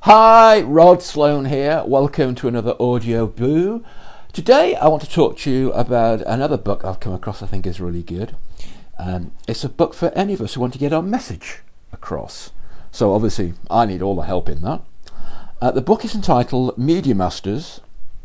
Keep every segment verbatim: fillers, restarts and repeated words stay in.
Hi, Rod Sloan here. Welcome to another Audio Boo. Today I want to talk to you about another book I've come across I think is really good. Um, it's a book for any of us who want to get our message across. So obviously I need all the help in that. Uh, the book is entitled Media Masters,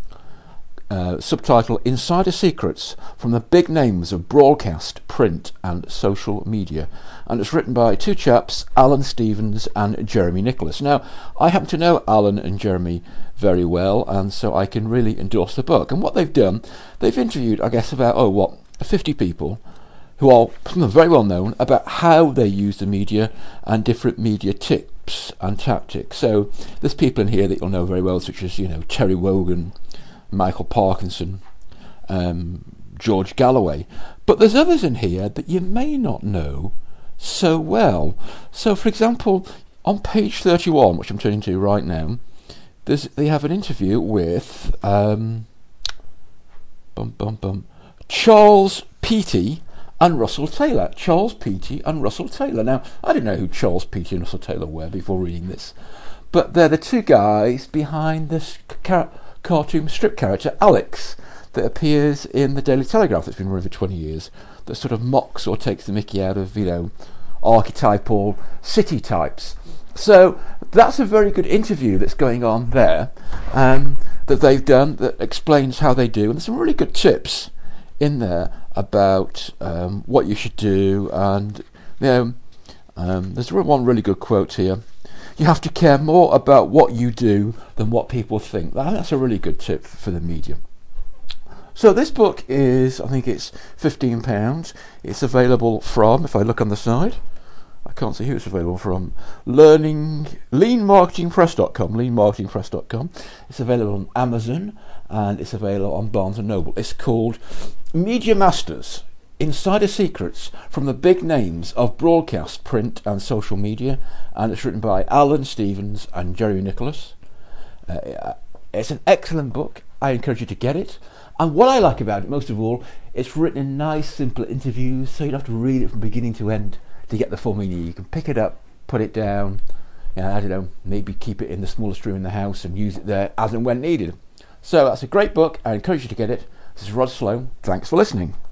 uh, subtitle Insider Secrets from the Big Names of Broadcast, Print and Social Media. And it's written by two chaps, Alan Stevens and Jeremy Nicholas. Now, I happen to know Alan and Jeremy very well, and so I can really endorse the book. And what they've done, they've interviewed, I guess, about, oh, what, fifty people who are some of them very well known about how they use the media and different media tips and tactics. So there's people in here that you'll know very well, such as, you know, Terry Wogan, Michael Parkinson, um, George Galloway. But there's others in here that you may not know so well. So, for example, on page thirty-one, which I'm turning to right now, there's, they have an interview with um, bum, bum, bum, Charles Petey and Russell Taylor. Charles Petey and Russell Taylor. Now, I didn't know who Charles Petey and Russell Taylor were before reading this, but they're the two guys behind this car- cartoon strip character Alex that appears in the Daily Telegraph that's been running for twenty years, that sort of mocks or takes the mickey out of, you know, archetypal city types. So that's a very good interview that's going on there, um, that they've done, that explains how they do, and there's some really good tips in there about um, what you should do. And you know, um, there's one really good quote here: you have to care more about what you do than what people think. That's a really good tip for the media. So this book is, I think it's fifteen pounds. It's available from, if I look on the side, I can't see who it's available from, learning lean marketing press dot com, lean marketing press dot com. It's available on Amazon and it's available on Barnes and Noble. It's called Media Masters, Insider Secrets from the Big Names of Broadcast, Print and Social Media, and it's written by Alan Stevens and Jeremy Nicholas. Uh, it's an excellent book. I encourage you to get it. And what I like about it, most of all, it's written in nice, simple interviews, so you don't have to read it from beginning to end to get the full meaning. You can pick it up, put it down, you know, I don't know, maybe keep it in the smallest room in the house and use it there as and when needed. So that's a great book. I encourage you to get it. This is Rod Sloan. Thanks for listening.